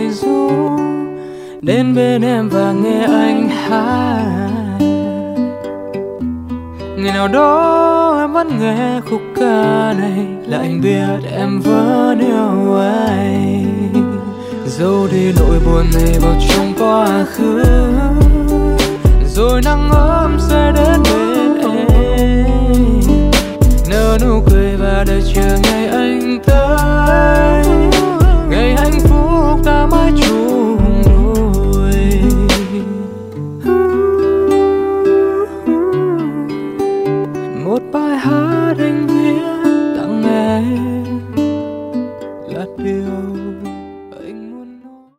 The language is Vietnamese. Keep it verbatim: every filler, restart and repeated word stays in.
lời ru đến bên em và nghe anh hát. Ngày nào đó em vẫn nghe khúc ca này là anh biết em vẫn yêu anh. Dẫu đi nỗi buồn này vào trong quá khứ, rồi nắng ấm sẽ đến bên